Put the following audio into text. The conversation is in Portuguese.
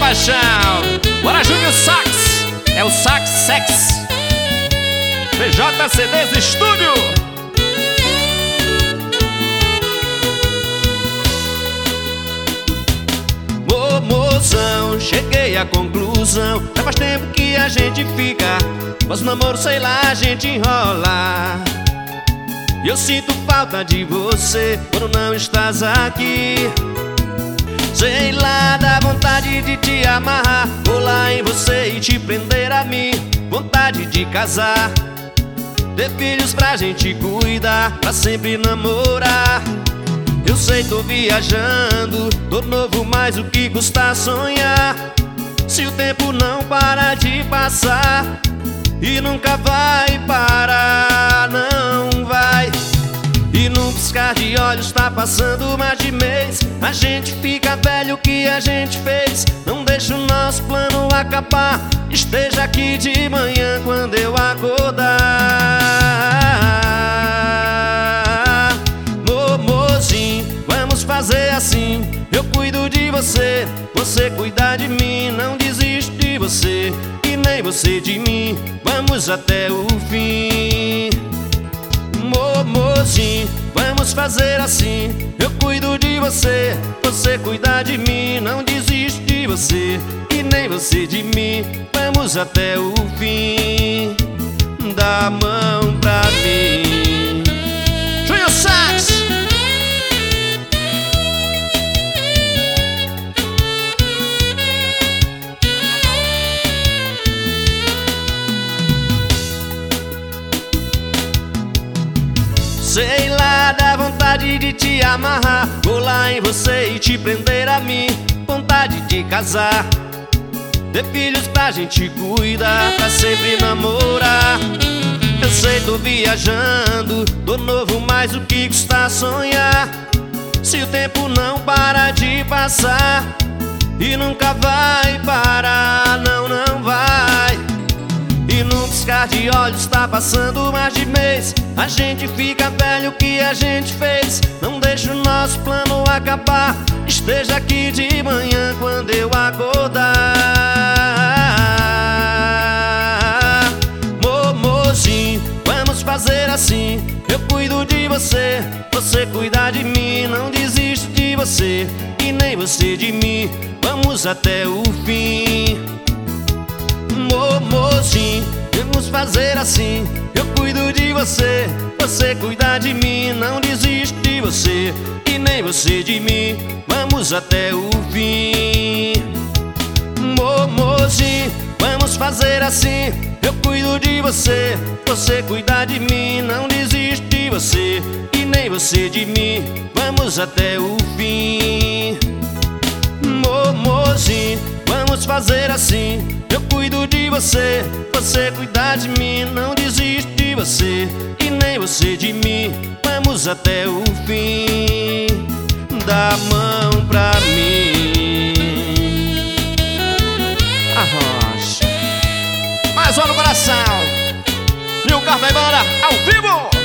paixão. Bora, Júnior Sax. É o Sax Sex. PJCDs Estúdio. Ô mozão, cheguei à conclusão. Já faz tempo que a gente fica, mas o namoro, sei lá, a gente enrola. E eu sinto falta de você quando não estás aqui. Sei lá, dá vontade de te amarrar, rolar em você e te prender a mim. Vontade de casar, ter filhos pra gente cuidar, pra sempre namorar. Eu sei, tô viajando, tô novo, mas o que custa sonhar? Se o tempo não para de passar e nunca vai parar, não vai. E num piscar de olhos tá passando mais de mês. A gente fica velho, o que a gente fez? Não deixa o nosso plano acabar. Esteja aqui de manhã quando eu acordar. Mozinho, vamos fazer assim. Eu cuido de você, você cuida de mim. Não desisto de você e nem você de mim. Vamos até o fim. Mozinho, vamos fazer assim. Eu cuido de você, você cuida de mim. Não desisto de você e nem você de mim. Vamos até o fim. Dá a mão pra mim. Júnior Sax. Sei lá, dá vontade de te amarrar, rolar em você e te prender a mim. Vontade de casar, ter filhos pra gente cuidar, pra sempre namorar. Eu sei, tô viajando, tô novo, mas o que custa sonhar? Se o tempo não para de passar e nunca vai parar, não, não vai. E num piscar de olhos tá passando mais de mês. A gente fica velho, o que a gente fez? Não deixa o nosso plano acabar. Esteja aqui de manhã quando eu acordar. Mozinho, vamos fazer assim. Eu cuido de você, você cuida de mim. Não desisto de você e nem você de mim. Vamos até o fim. Mozinho, vamos fazer assim. Eu cuido de você, você cuida de mim. Não desisto de você e nem você de mim. Vamos até o fim. Mozinho, vamos fazer assim. Eu cuido de você, você cuida de mim. Não desisto de você e nem você de mim. Vamos até o fim. Mozinho, vamos fazer assim. Eu cuido de você, você cuida de mim. Não desisto de você e nem você de mim. Vamos até o fim. Dá a mão pra mim. Arrocha. Mais uma no coração. E o carro vai embora ao vivo.